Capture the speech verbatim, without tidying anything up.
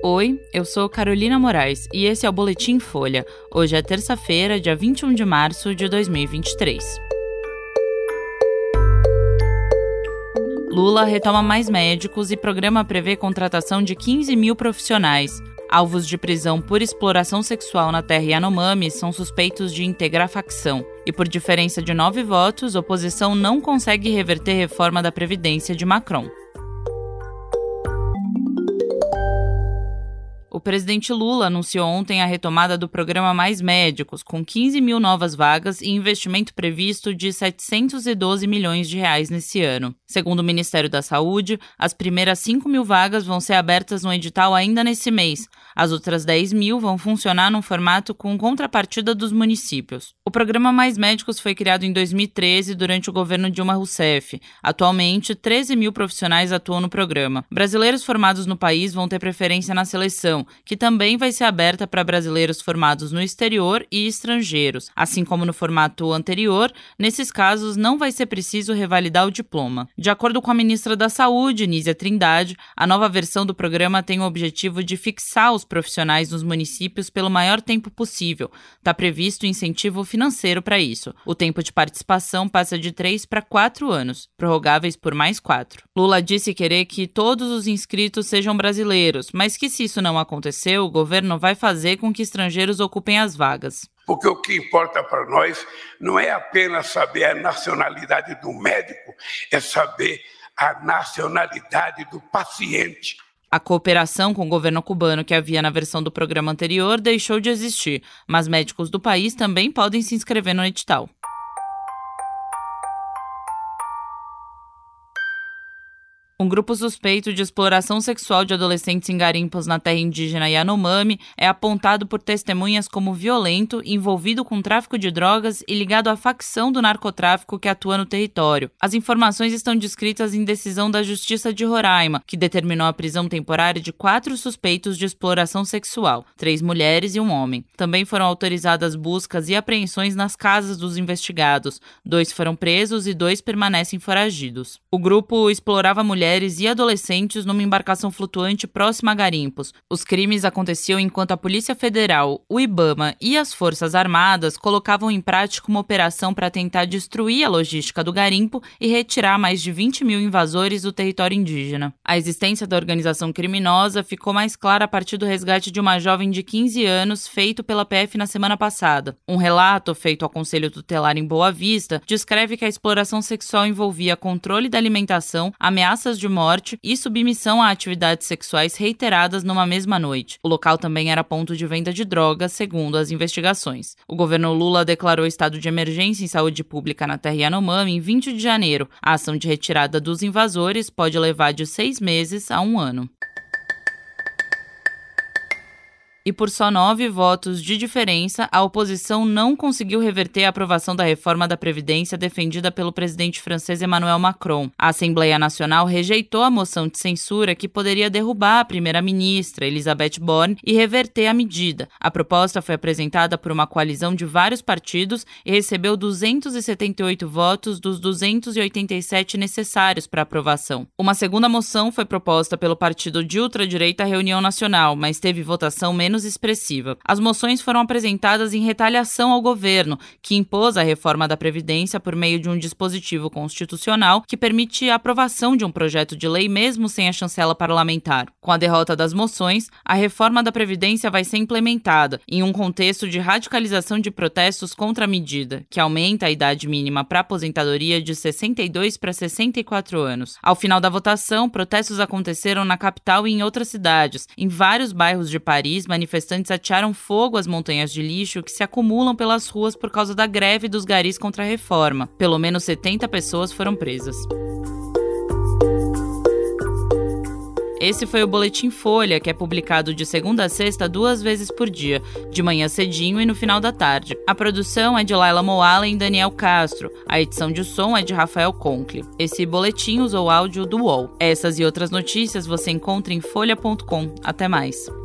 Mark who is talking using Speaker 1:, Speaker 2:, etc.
Speaker 1: Oi, eu sou Carolina Moraes e esse é o Boletim Folha. Hoje é terça-feira, dia vinte e um de março de dois mil e vinte e três. Lula retoma mais médicos e programa prevê contratação de quinze mil profissionais. Alvos de prisão por exploração sexual na terra Yanomami são suspeitos de integrar facção. E por diferença de nove votos, oposição não consegue reverter reforma da Previdência de Macron. O presidente Lula anunciou ontem a retomada do programa Mais Médicos, com quinze mil novas vagas e investimento previsto de setecentos e doze milhões de reais nesse ano. Segundo o Ministério da Saúde, as primeiras cinco mil vagas vão ser abertas no edital ainda nesse mês. As outras dez mil vão funcionar num formato com contrapartida dos municípios. O programa Mais Médicos foi criado em dois mil e treze durante o governo Dilma Rousseff. Atualmente, treze mil profissionais atuam no programa. Brasileiros formados no país vão ter preferência na seleção, que também vai ser aberta para brasileiros formados no exterior e estrangeiros. Assim como no formato anterior, nesses casos não vai ser preciso revalidar o diploma. De acordo com a ministra da Saúde, Nízia Trindade, a nova versão do programa tem o objetivo de fixar os profissionais nos municípios pelo maior tempo possível. Está previsto incentivo financeiro para isso. O tempo de participação passa de três para quatro anos, prorrogáveis por mais quatro. Lula disse querer que todos os inscritos sejam brasileiros, mas que se isso não acontecer, o governo vai fazer com que estrangeiros ocupem as vagas.
Speaker 2: Porque o que importa para nós não é apenas saber a nacionalidade do médico, é saber a nacionalidade do paciente.
Speaker 1: A cooperação com o governo cubano que havia na versão do programa anterior deixou de existir, mas médicos do país também podem se inscrever no edital. Um grupo suspeito de exploração sexual de adolescentes em garimpos na terra indígena Yanomami é apontado por testemunhas como violento, envolvido com tráfico de drogas e ligado à facção do narcotráfico que atua no território. As informações estão descritas em decisão da Justiça de Roraima, que determinou a prisão temporária de quatro suspeitos de exploração sexual, três mulheres e um homem. Também foram autorizadas buscas e apreensões nas casas dos investigados. Dois foram presos e dois permanecem foragidos. O grupo explorava mulheres mulheres e adolescentes numa embarcação flutuante próxima a garimpos. Os crimes aconteciam enquanto a Polícia Federal, o IBAMA e as Forças Armadas colocavam em prática uma operação para tentar destruir a logística do garimpo e retirar mais de vinte mil invasores do território indígena. A existência da organização criminosa ficou mais clara a partir do resgate de uma jovem de quinze anos feito pela P F na semana passada. Um relato feito ao Conselho Tutelar em Boa Vista descreve que a exploração sexual envolvia controle da alimentação, ameaças de morte e submissão a atividades sexuais reiteradas numa mesma noite. O local também era ponto de venda de drogas, segundo as investigações. O governo Lula declarou estado de emergência em saúde pública na terra Yanomami em vinte de janeiro. A ação de retirada dos invasores pode levar de seis meses a um ano. E por só nove votos de diferença, a oposição não conseguiu reverter a aprovação da reforma da Previdência defendida pelo presidente francês Emmanuel Macron. A Assembleia Nacional rejeitou a moção de censura que poderia derrubar a primeira-ministra, Elisabeth Borne, e reverter a medida. A proposta foi apresentada por uma coalizão de vários partidos e recebeu duzentos e setenta e oito votos dos duzentos e oitenta e sete necessários para aprovação. Uma segunda moção foi proposta pelo partido de ultradireita Reunião Nacional, mas teve votação menos expressiva. As moções foram apresentadas em retaliação ao governo, que impôs a reforma da Previdência por meio de um dispositivo constitucional que permite a aprovação de um projeto de lei mesmo sem a chancela parlamentar. Com a derrota das moções, a reforma da Previdência vai ser implementada em um contexto de radicalização de protestos contra a medida, que aumenta a idade mínima para aposentadoria de sessenta e dois para sessenta e quatro anos. Ao final da votação, protestos aconteceram na capital e em outras cidades. Em vários bairros de Paris, manifestantes atearam fogo às montanhas de lixo que se acumulam pelas ruas por causa da greve dos garis contra a reforma. Pelo menos setenta pessoas foram presas. Esse foi o Boletim Folha, que é publicado de segunda a sexta duas vezes por dia, de manhã cedinho e no final da tarde. A produção é de Laila Moala e Daniel Castro. A edição de som é de Rafael Conkle. Esse boletim usou áudio do U O L. Essas e outras notícias você encontra em folha ponto com. Até mais.